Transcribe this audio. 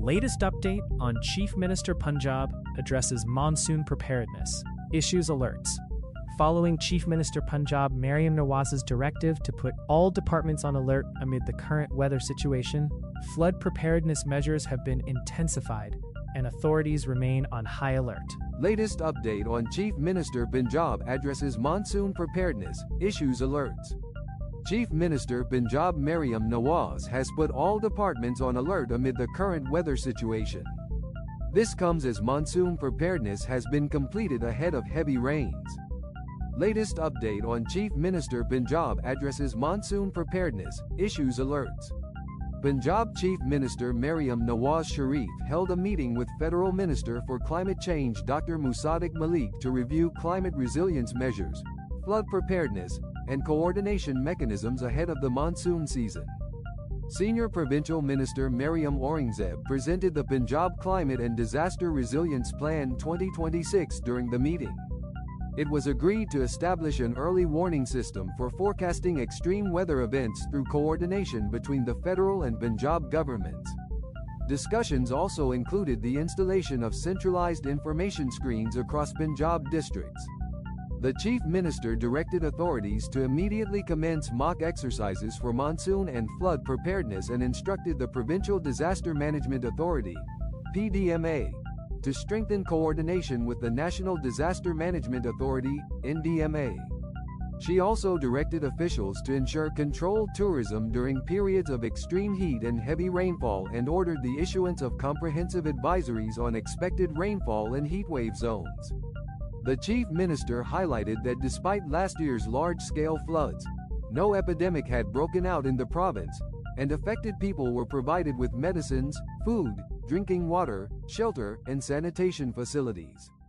Latest update on Chief Minister Punjab addresses monsoon preparedness, issues alerts. Following Chief Minister Punjab Mariam Nawaz's directive to put all departments on alert amid the current weather situation, flood preparedness measures have been intensified and authorities remain on high alert. Latest update on Chief Minister Punjab addresses monsoon preparedness, issues alerts. Chief Minister Punjab Mariam Nawaz has put all departments on alert amid the current weather situation. This comes as monsoon preparedness has been completed ahead of heavy rains. Latest update on Chief Minister Punjab addresses monsoon preparedness, issues alerts. Punjab Chief Minister Mariam Nawaz Sharif held a meeting with Federal Minister for Climate Change Dr. Musaddiq Malik to review climate resilience measures, flood preparedness, and coordination mechanisms ahead of the monsoon season. Senior Provincial Minister Mariam Aurangzeb presented the Punjab Climate and Disaster Resilience Plan 2026 during the meeting. It was agreed to establish an early warning system for forecasting extreme weather events through coordination between the federal and Punjab governments. Discussions also included the installation of centralized information screens across Punjab districts. The Chief Minister directed authorities to immediately commence mock exercises for monsoon and flood preparedness and instructed the Provincial Disaster Management Authority (PDMA) to strengthen coordination with the National Disaster Management Authority (NDMA). She also directed officials to ensure controlled tourism during periods of extreme heat and heavy rainfall and ordered the issuance of comprehensive advisories on expected rainfall in heatwave zones. The Chief Minister highlighted that despite last year's large-scale floods, no epidemic had broken out in the province, and affected people were provided with medicines, food, drinking water, shelter, and sanitation facilities.